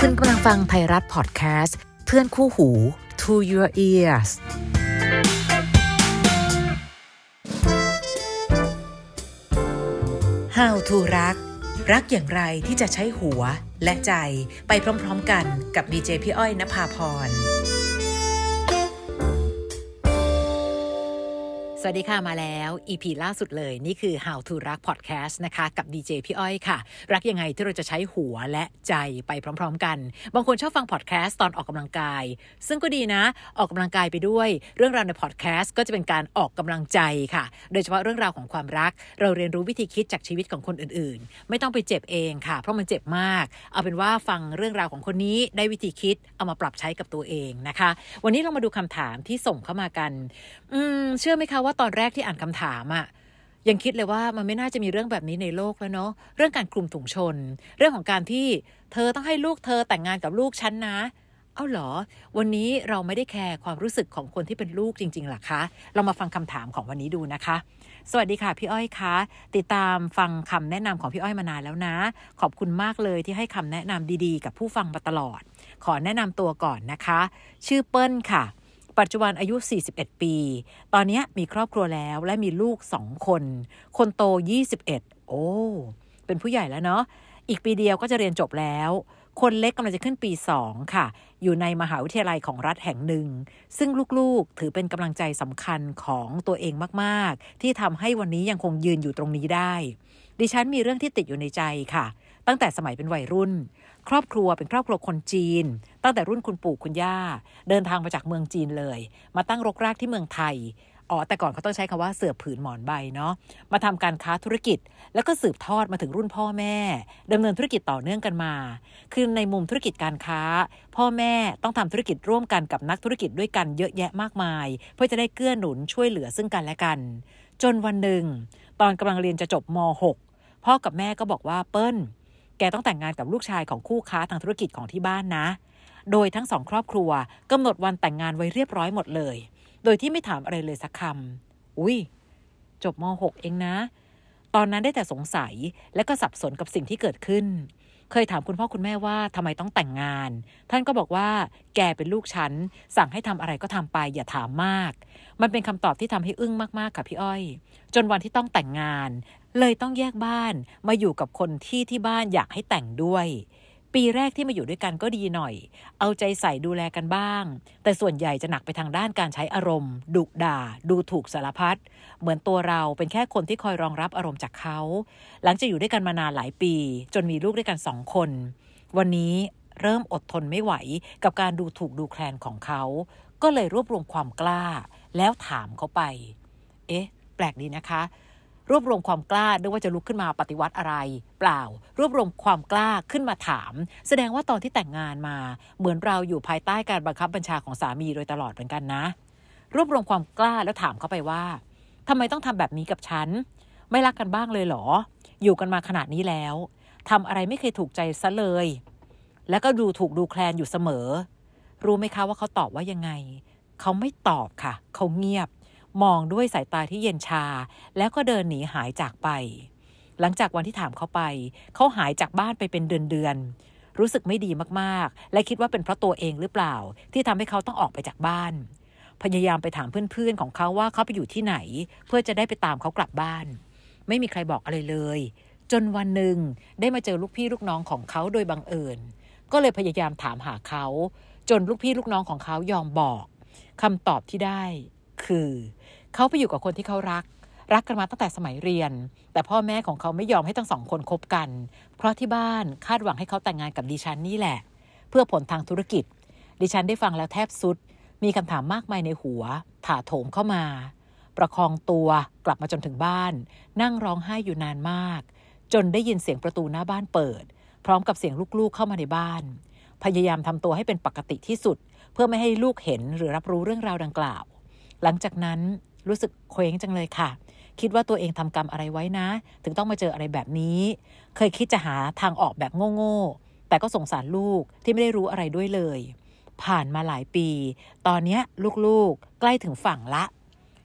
คุณกำลังฟังไทยรัฐพอดแคสต์เพื่อนคู่หู To Your Ears How to รักอย่างไรที่จะใช้หัวและใจไปพร้อมๆกันกับดีเจพี่อ้อยณภาพรสวัสดีค่ะมาแล้ว EP ล่าสุดเลยนี่คือ How to รัก Podcast นะคะกับดีเจพี่อ้อยค่ะรักยังไงที่เราจะใช้หัวและใจไปพร้อมๆกันบางคนชอบฟัง Podcast ตอนออกกำลังกายซึ่งก็ดีนะออกกำลังกายไปด้วยเรื่องราวใน Podcast ก็จะเป็นการออกกำลังใจค่ะโดยเฉพาะเรื่องราวของความรักเราเรียนรู้วิธีคิดจากชีวิตของคนอื่นๆไม่ต้องไปเจ็บเองค่ะเพราะมันเจ็บมากเอาเป็นว่าฟังเรื่องราวของคนนี้ได้วิธีคิดเอามาปรับใช้กับตัวเองนะคะวันนี้เรามาดูคำถามที่ส่งเข้ามากันเชื่อไหมคะว่าตอนแรกที่อ่านคำถามอ่ะยังคิดเลยว่ามันไม่น่าจะมีเรื่องแบบนี้ในโลกแล้วเนาะเรื่องการคลุมถุงชนเรื่องของการที่เธอต้องให้ลูกเธอแต่งงานกับลูกฉันนะเอาเหรอวันนี้เราไม่ได้แคร์ความรู้สึกของคนที่เป็นลูกจริงๆหรอคะเรามาฟังคำถามของวันนี้ดูนะคะสวัสดีค่ะพี่อ้อยคะติดตามฟังคำแนะนำของพี่อ้อยมานานแล้วนะขอบคุณมากเลยที่ให้คำแนะนำดีๆกับผู้ฟังมาตลอดขอแนะนำตัวก่อนนะคะชื่อเปิ้ลค่ะปัจจุบันอายุ41ปีตอนนี้มีครอบครัวแล้วและมีลูก2คนคนโต21โอ้เป็นผู้ใหญ่แล้วเนาะอีกปีเดียวก็จะเรียนจบแล้วคนเล็กกำลังจะขึ้นปี2ค่ะอยู่ในมหาวิทยาลัยของรัฐแห่งหนึ่งซึ่งลูกๆถือเป็นกำลังใจสำคัญของตัวเองมากๆที่ทำให้วันนี้ยังคงยืนอยู่ตรงนี้ได้ดิฉันมีเรื่องที่ติดอยู่ในใจค่ะตั้งแต่สมัยเป็นวัยรุ่นครอบครัวเป็นครอบครัวคนจีนตั้งแต่รุ่นคุณปู่คุณย่าเดินทางมาจากเมืองจีนเลยมาตั้งรกรากที่เมืองไทยแต่ก่อนเขาต้องใช้คำว่าเสือผืนหมอนใบเนาะมาทำการค้าธุรกิจแล้วก็สืบทอดมาถึงรุ่นพ่อแม่ดำเนินธุรกิจต่อเนื่องกันมาคือในมุมธุรกิจการค้าพ่อแม่ต้องทำธุรกิจร่วมกันกับนักธุรกิจด้วยกันเยอะแยะมากมายเพื่อจะได้เกื้อหนุนช่วยเหลือซึ่งกันและกันจนวันหนึ่งตอนกำลังเรียนจะจบม.6 พ่อกับแม่ก็บอกว่าเปิ้ลแกต้องแต่งงานกับลูกชายของคู่ค้าทางธุรกิจของที่บ้านนะโดยทั้ง2ครอบครัวกำหนดวันแต่งงานไว้เรียบร้อยหมดเลยโดยที่ไม่ถามอะไรเลยสักคำอุ้ยจบม.6 เองนะตอนนั้นได้แต่สงสัยและก็สับสนกับสิ่งที่เกิดขึ้นเคยถามคุณพ่อคุณแม่ว่าทำไมต้องแต่งงานท่านก็บอกว่าแกเป็นลูกฉันสั่งให้ทำอะไรก็ทำไปอย่าถามมากมันเป็นคำตอบที่ทำให้อึ้งมากๆค่ะพี่อ้อยจนวันที่ต้องแต่งงานเลยต้องแยกบ้านมาอยู่กับคนที่บ้านอยากให้แต่งด้วยปีแรกที่มาอยู่ด้วยกันก็ดีหน่อยเอาใจใส่ดูแลกันบ้างแต่ส่วนใหญ่จะหนักไปทางด้านการใช้อารมณ์ดุด่าดูถูกสารพัดเหมือนตัวเราเป็นแค่คนที่คอยรองรับอารมณ์จากเขาหลังจากอยู่ด้วยกันมานานหลายปีจนมีลูกด้วยกัน2 คนวันนี้เริ่มอดทนไม่ไหวกับการดูถูกดูแคลนของเขาก็เลยรวบรวมความกล้าแล้วถามเขาไปแปลกดีนะคะรวบรวมความกล้าด้วยว่าจะลุกขึ้นมาปฏิวัติอะไรเปล่ารวบรวมความกล้าขึ้นมาถามแสดงว่าตอนที่แต่งงานมาเหมือนเราอยู่ภายใต้การบังคับบัญชาของสามีโดยตลอดเหมือนกันนะรวบรวมความกล้าแล้วถามเขาไปว่าทำไมต้องทำแบบนี้กับฉันไม่รักกันบ้างเลยเหรออยู่กันมาขนาดนี้แล้วทำอะไรไม่เคยถูกใจซะเลยแล้วก็ดูถูกดูแคลนอยู่เสมอรู้ไหมคะว่าเขาตอบว่ายังไงเขาไม่ตอบค่ะเขาเงียบมองด้วยสายตาที่เย็นชาแล้วก็เดินหนีหายจากไปหลังจากวันที่ถามเขาไปเขาหายจากบ้านไปเป็นเดือนรู้สึกไม่ดีมากๆและคิดว่าเป็นเพราะตัวเองหรือเปล่าที่ทำให้เขาต้องออกไปจากบ้านพยายามไปถามเพื่อนๆของเขาว่าเขาไปอยู่ที่ไหนเพื่อจะได้ไปตามเขากลับบ้านไม่มีใครบอกอะไรเลยจนวันหนึ่งได้มาเจอลูกพี่ลูกน้องของเขาโดยบังเอิญก็เลยพยายามถามหาเขาจนลูกพี่ลูกน้องของเขายอมบอกคำตอบที่ได้คือเขาไปอยู่กับคนที่เขารักกันมาตั้งแต่สมัยเรียนแต่พ่อแม่ของเขาไม่ยอมให้ทั้ง2 คนคบกันเพราะที่บ้านคาดหวังให้เขาแต่งงานกับดิฉันนี่แหละเพื่อผลทางธุรกิจดิฉันได้ฟังแล้วแทบสุดมีคำถามมากมายในหัวถาโถมเข้ามาประคองตัวกลับมาจนถึงบ้านนั่งร้องไห้อยู่นานมากจนได้ยินเสียงประตูหน้าบ้านเปิดพร้อมกับเสียงลูกๆเข้ามาในบ้านพยายามทำตัวให้เป็นปกติที่สุดเพื่อไม่ให้ลูกเห็นหรือรับรู้เรื่องราวดังกล่าวหลังจากนั้นรู้สึกเคว้งจังเลยค่ะคิดว่าตัวเองทำกรรมอะไรไว้นะถึงต้องมาเจออะไรแบบนี้เคยคิดจะหาทางออกแบบโง่ๆแต่ก็สงสารลูกที่ไม่ได้รู้อะไรด้วยเลยผ่านมาหลายปีตอนนี้ลูกๆใกล้ถึงฝั่งละ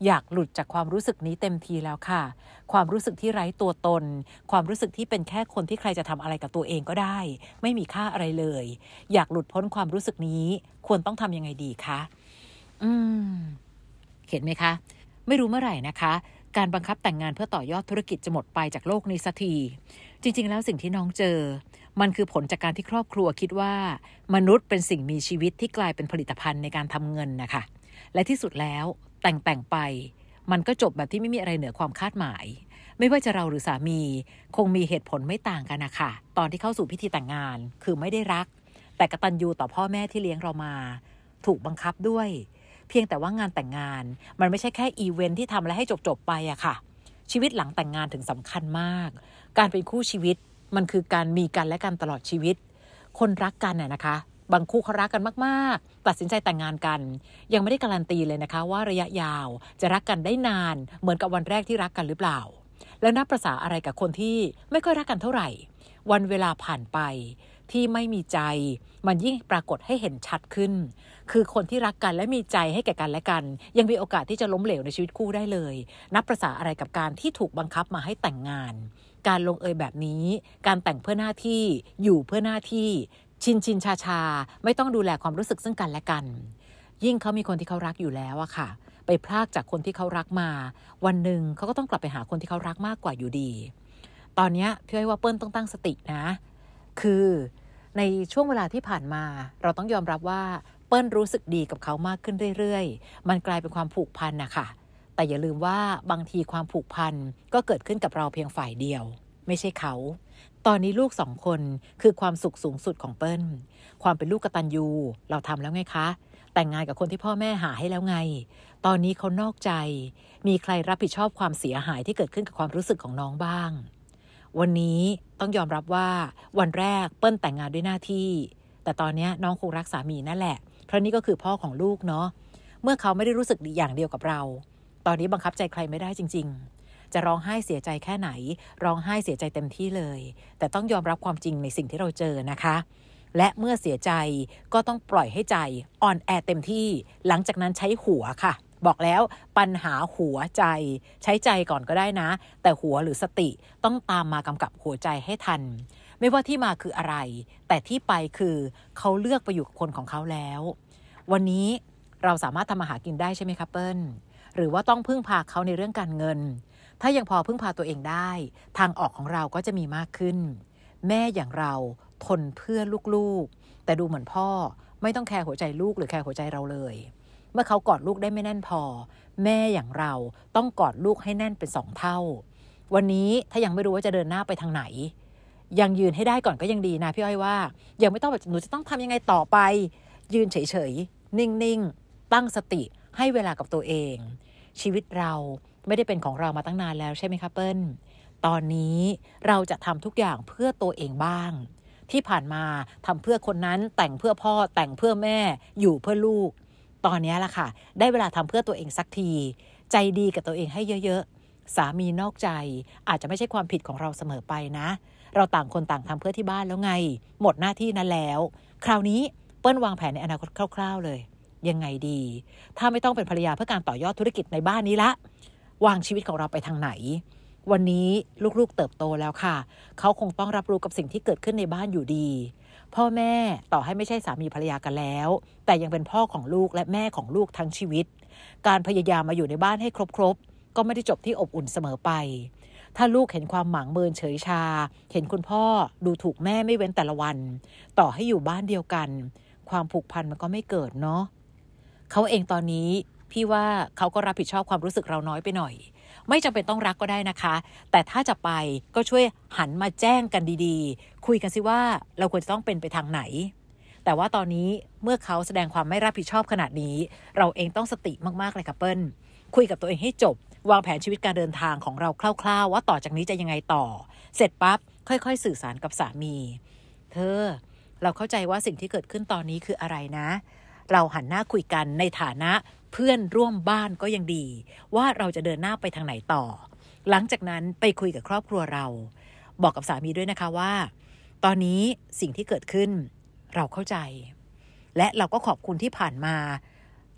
อยากหลุดจากความรู้สึกนี้เต็มทีแล้วค่ะความรู้สึกที่ไร้ตัวตนความรู้สึกที่เป็นแค่คนที่ใครจะทำอะไรกับตัวเองก็ได้ไม่มีค่าอะไรเลยอยากหลุดพ้นความรู้สึกนี้ควรต้องทำยังไงดีคะอืมเห็นไหมคะไม่รู้เมื่อไหร่นะคะการบังคับแต่งงานเพื่อต่อยอดธุรกิจจะหมดไปจากโลกนี้สักทีจริงๆแล้วสิ่งที่น้องเจอมันคือผลจากการที่ครอบครัวคิดว่ามนุษย์เป็นสิ่งมีชีวิตที่กลายเป็นผลิตภัณฑ์ในการทำเงินนะคะและที่สุดแล้วแต่งไปมันก็จบแบบที่ไม่มีอะไรเหนือความคาดหมายไม่ว่าจะเราหรือสามีคงมีเหตุผลไม่ต่างกันนะคะตอนที่เข้าสู่พิธีแต่งงานคือไม่ได้รักแต่กตัญญูต่อพ่อแม่ที่เลี้ยงเรามาถูกบังคับด้วยเพียงแต่ว่างานแต่งงานมันไม่ใช่แค่อีเวนท์ที่ทำแล้วให้จบไปอะค่ะชีวิตหลังแต่งงานถึงสำคัญมากการเป็นคู่ชีวิตมันคือการมีกันและกันตลอดชีวิตคนรักกันน่ะนะคะบางคู่เขารักกันมากๆตัดสินใจแต่งงานกันยังไม่ได้การันตีเลยนะคะว่าระยะยาวจะรักกันได้นานเหมือนกับวันแรกที่รักกันหรือเปล่าแล้วนับประสาอะไรกับคนที่ไม่ค่อยรักกันเท่าไหร่วันเวลาผ่านไปที่ไม่มีใจมันยิ่งปรากฏให้เห็นชัดขึ้นคือคนที่รักกันและมีใจให้แก่กันและกันยังมีโอกาสที่จะล้มเหลวในชีวิตคู่ได้เลยนับประสาอะไรกับการที่ถูกบังคับมาให้แต่งงานการลงเอยแบบนี้การแต่งเพื่อหน้าที่อยู่เพื่อหน้าที่ชินชาไม่ต้องดูแลความรู้สึกซึ่งกันและกันยิ่งเขามีคนที่เขารักอยู่แล้วอะค่ะไปพลากจากคนที่เขารักมาวันหนึ่งเขาก็ต้องกลับไปหาคนที่เขารักมากกว่าอยู่ดีตอนนี้พี่อ้อยว่าเปิ้ลต้องตั้งสตินะคือในช่วงเวลาที่ผ่านมาเราต้องยอมรับว่าเปิ้ลรู้สึกดีกับเขามากขึ้นเรื่อยๆมันกลายเป็นความผูกพันนะคะแต่อย่าลืมว่าบางทีความผูกพันก็เกิดขึ้นกับเราเพียงฝ่ายเดียวไม่ใช่เขาตอนนี้ลูก2 คนคือความสุขสูงสุดของเปิ้ลความเป็นลูกกตัญญูเราทำแล้วไงคะแต่งงานกับคนที่พ่อแม่หาให้แล้วไงตอนนี้เขานอกใจมีใครรับผิดชอบความเสียหายที่เกิดขึ้นกับความรู้สึกของน้องบ้างวันนี้ต้องยอมรับว่าวันแรกเปิ้ลแต่งงานด้วยหน้าที่แต่ตอนนี้น้องคงรักสามีนั่นแหละเพราะนี่ก็คือพ่อของลูกเนาะเมื่อเขาไม่ได้รู้สึกดีอย่างเดียวกับเราตอนนี้บังคับใจใครไม่ได้จริงๆจะร้องไห้เสียใจแค่ไหนร้องไห้เสียใจเต็มที่เลยแต่ต้องยอมรับความจริงในสิ่งที่เราเจอนะคะและเมื่อเสียใจก็ต้องปล่อยให้ใจอ่อนแอเต็มที่หลังจากนั้นใช้หัวค่ะบอกแล้วปัญหาหัวใจใช้ใจก่อนก็ได้นะแต่หัวหรือสติต้องตามมากำกับหัวใจให้ทันไม่ว่าที่มาคืออะไรแต่ที่ไปคือเขาเลือกไปอยู่กับคนของเขาแล้ววันนี้เราสามารถทำมาหากินได้ใช่ไหมคะเปิ้ลหรือว่าต้องพึ่งพาเขาในเรื่องการเงินถ้ายังพอพึ่งพาตัวเองได้ทางออกของเราก็จะมีมากขึ้นแม่อย่างเราทนเพื่อลูกๆแต่ดูเหมือนพ่อไม่ต้องแคร์หัวใจลูกหรือแคร์หัวใจเราเลยเมื่อเขากอดลูกได้ไม่แน่นพอแม่อย่างเราต้องกอดลูกให้แน่นเป็น2 เท่าวันนี้ถ้ายังไม่รู้ว่าจะเดินหน้าไปทางไหนยังยืนให้ได้ก่อนก็ยังดีนะพี่อ้อยว่ายังไม่ต้องแบบหนูจะต้องทำยังไงต่อไปยืนเฉยๆนิ่งๆตั้งสติให้เวลากับตัวเองชีวิตเราไม่ได้เป็นของเรามาตั้งนานแล้วใช่ไหมคะเปิ้ลตอนนี้เราจะทำทุกอย่างเพื่อตัวเองบ้างที่ผ่านมาทำเพื่อคนนั้นแต่งเพื่อพ่อแต่งเพื่อแม่อยู่เพื่อลูกตอนนี้ล่ะค่ะได้เวลาทำเพื่อตัวเองสักทีใจดีกับตัวเองให้เยอะๆสามีนอกใจอาจจะไม่ใช่ความผิดของเราเสมอไปนะเราต่างคนต่างทำเพื่อที่บ้านแล้วไงหมดหน้าที่นั้นแล้วคราวนี้เปิ้ลวางแผนในอนาคตคร่าวๆเลยยังไงดีถ้าไม่ต้องเป็นภรรยาเพื่อการต่อยอดธุรกิจในบ้านนี้ละวางชีวิตของเราไปทางไหนวันนี้ลูกๆเติบโตแล้วค่ะเขาคงต้องรับรู้กับสิ่งที่เกิดขึ้นในบ้านอยู่ดีพ่อแม่ต่อให้ไม่ใช่สามีภรรยากันแล้วแต่ยังเป็นพ่อของลูกและแม่ของลูกทั้งชีวิตการพยายามมาอยู่ในบ้านให้ครบๆก็ไม่ได้จบที่อบอุ่นเสมอไปถ้าลูกเห็นความหมางเมินเฉยชาเห็นคุณพ่อดูถูกแม่ไม่เว้นแต่ละวันต่อให้อยู่บ้านเดียวกันความผูกพันมันก็ไม่เกิดเนาะเขาเองตอนนี้พี่ว่าเขาก็รับผิดชอบความรู้สึกเราน้อยไปหน่อยไม่จำเป็นต้องรักก็ได้นะคะแต่ถ้าจะไปก็ช่วยหันมาแจ้งกันดีๆคุยกันสิว่าเราควรจะต้องเป็นไปทางไหนแต่ว่าตอนนี้เมื่อเขาแสดงความไม่รับผิดชอบขนาดนี้เราเองต้องสติมากๆเลยค่ะเปิ้ลคุยกับตัวเองให้จบวางแผนชีวิตการเดินทางของเราคร่าวๆว่าต่อจากนี้จะยังไงต่อเสร็จปั๊บค่อยๆสื่อสารกับสามีเธอเราเข้าใจว่าสิ่งที่เกิดขึ้นตอนนี้คืออะไรนะเราหันหน้าคุยกันในฐานะเพื่อนร่วมบ้านก็ยังดีว่าเราจะเดินหน้าไปทางไหนต่อหลังจากนั้นไปคุยกับครอบครัวเราบอกกับสามีด้วยนะคะว่าตอนนี้สิ่งที่เกิดขึ้นเราเข้าใจและเราก็ขอบคุณที่ผ่านมา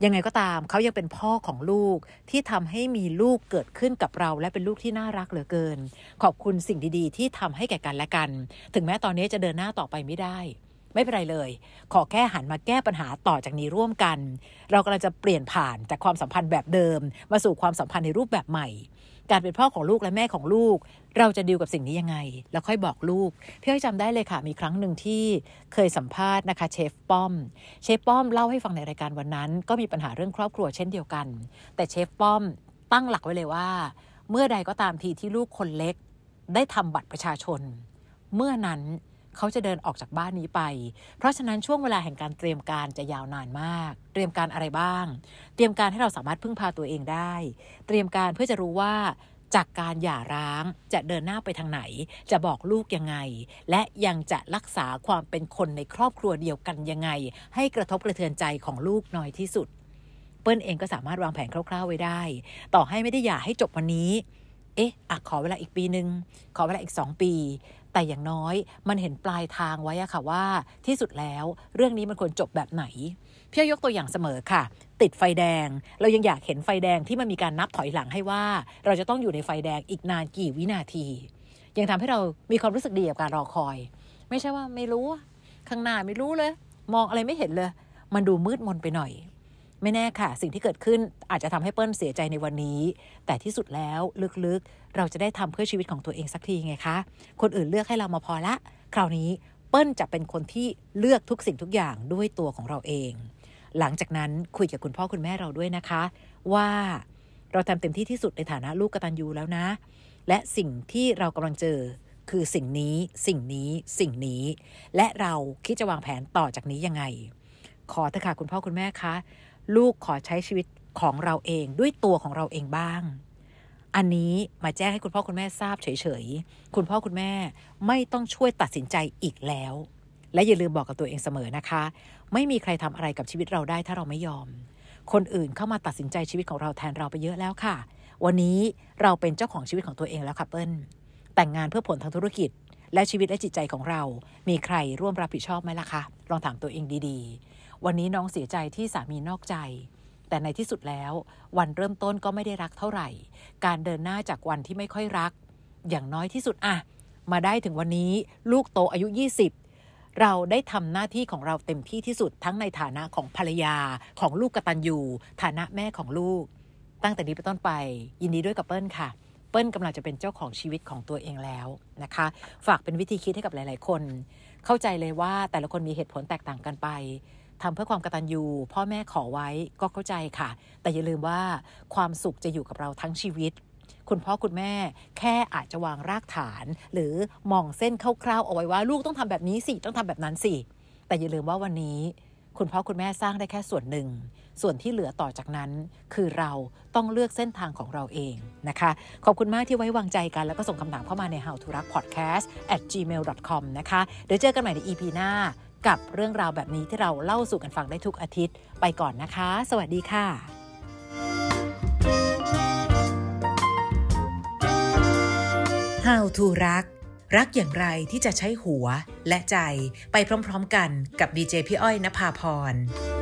ยังไงก็ตามเขายังเป็นพ่อของลูกที่ทำให้มีลูกเกิดขึ้นกับเราและเป็นลูกที่น่ารักเหลือเกินขอบคุณสิ่งดีๆที่ทำให้แก่กันและกันถึงแม้ตอนนี้จะเดินหน้าต่อไปไม่ได้ไม่เป็นไรเลยขอแค่หันมาแก้ปัญหาต่อจากนี้ร่วมกันเรากำลังจะเปลี่ยนผ่านจากความสัมพันธ์แบบเดิมมาสู่ความสัมพันธ์ในรูปแบบใหม่การเป็นพ่อของลูกและแม่ของลูกเราจะดีลกับสิ่งนี้ยังไงแล้วค่อยบอกลูกพี่อ้อยจำได้เลยค่ะมีครั้งหนึ่งที่เคยสัมภาษณ์นะคะเชฟป้อมเล่าให้ฟังในรายการวันนั้นก็มีปัญหาเรื่องครอบครัวเช่นเดียวกันแต่เชฟป้อมตั้งหลักไว้เลยว่าเมื่อใดก็ตามทีที่ลูกคนเล็กได้ทำบัตรประชาชนเมื่อนั้นเขาจะเดินออกจากบ้านนี้ไปเพราะฉะนั้นช่วงเวลาแห่งการเตรียมการจะยาวนานมากเตรียมการอะไรบ้างเตรียมการให้เราสามารถพึ่งพาตัวเองได้เตรียมการเพื่อจะรู้ว่าจากการหย่าร้างจะเดินหน้าไปทางไหนจะบอกลูกยังไงและยังจะรักษาความเป็นคนในครอบครัวเดียวกันยังไงให้กระทบกระเทือนใจของลูกน้อยที่สุดเปิ้ลเองก็สามารถวางแผนคร่าวๆไว้ได้ต่อให้ไม่ได้หย่าให้จบวันนี้ขอเวลาอีกปีนึงขอเวลาอีก2 ปีแต่อย่างน้อยมันเห็นปลายทางไว้อะค่ะว่าที่สุดแล้วเรื่องนี้มันควรจบแบบไหนพี่ยกตัวอย่างเสมอค่ะติดไฟแดงเรายังอยากเห็นไฟแดงที่มันมีการนับถอยหลังให้ว่าเราจะต้องอยู่ในไฟแดงอีกนานกี่วินาทียังทำให้เรามีความรู้สึกดีกับการรอคอยไม่ใช่ว่าไม่รู้ข้างหน้าไม่รู้เลยมองอะไรไม่เห็นเลยมันดูมืดมนไปหน่อยไม่แน่ค่ะสิ่งที่เกิดขึ้นอาจจะทำให้เปิ้ลเสียใจในวันนี้แต่ที่สุดแล้วลึกๆเราจะได้ทำเพื่อชีวิตของตัวเองสักทีไงคะคนอื่นเลือกให้เรามาพอละคราวนี้เปิ้ลจะเป็นคนที่เลือกทุกสิ่งทุกอย่างด้วยตัวของเราเองหลังจากนั้นคุยกับคุณพ่อคุณแม่เราด้วยนะคะว่าเราทำเต็มที่ที่สุดในฐานะลูกกตัญญูแล้วนะและสิ่งที่เรากำลังเจอคือสิ่งนี้และเราคิดจะวางแผนต่อจากนี้ยังไงขอเถอะค่ะคุณพ่อคุณแม่คะลูกขอใช้ชีวิตของเราเองด้วยตัวของเราเองบ้างอันนี้มาแจ้งให้คุณพ่อคุณแม่ทราบเฉยๆคุณพ่อคุณแม่ไม่ต้องช่วยตัดสินใจอีกแล้วและอย่าลืมบอกกับตัวเองเสมอนะคะไม่มีใครทำอะไรกับชีวิตเราได้ถ้าเราไม่ยอมคนอื่นเข้ามาตัดสินใจชีวิตของเราแทนเราไปเยอะแล้วค่ะวันนี้เราเป็นเจ้าของชีวิตของตัวเองแล้วค่ะเปิ้ลแต่งงานเพื่อผลทางธุรกิจและชีวิตและจิตใจของเรามีใครร่วมรับผิดชอบไหมล่ะคะลองถามตัวเองดีๆวันนี้น้องเสียใจที่สามีนอกใจแต่ในที่สุดแล้ววันเริ่มต้นก็ไม่ได้รักเท่าไหร่การเดินหน้าจากวันที่ไม่ค่อยรักอย่างน้อยที่สุดมาได้ถึงวันนี้ลูกโตอายุ20เราได้ทำหน้าที่ของเราเต็มที่ที่สุดทั้งในฐานะของภรรยาของลูกกตัญญูฐานะแม่ของลูกตั้งแต่นี้เป็นต้นไปยินดีด้วยกับเปิ้ลค่ะเปิ้ลกำลังจะเป็นเจ้าของชีวิตของตัวเองแล้วนะคะฝากเป็นวิธีคิดให้กับหลายๆคนเข้าใจเลยว่าแต่ละคนมีเหตุผลแตกต่างกันไปทำเพื่อความกตัญญูพ่อแม่ขอไว้ก็เข้าใจค่ะแต่อย่าลืมว่าความสุขจะอยู่กับเราทั้งชีวิตคุณพ่อคุณแม่แค่อาจจะวางรากฐานหรือมองเส้นคร่าวๆเอาไว้ว่าลูกต้องทำแบบนี้สิต้องทำแบบนั้นสิแต่อย่าลืมว่าวันนี้คุณพ่อคุณแม่สร้างได้แค่ส่วนหนึ่งส่วนที่เหลือต่อจากนั้นคือเราต้องเลือกเส้นทางของเราเองนะคะขอบคุณมากที่ไว้วางใจกันแล้วก็ส่งคำถามเข้ามาใน How to รัก podcast @gmail.com นะคะเดี๋ยวเจอกันใหม่ใน EP หน้ากับเรื่องราวแบบนี้ที่เราเล่าสู่กันฟังได้ทุกอาทิตย์ไปก่อนนะคะสวัสดีค่ะ How to รักอย่างไรที่จะใช้หัวและใจไปพร้อมๆกันกับดีเจพี่อ้อยณภาพร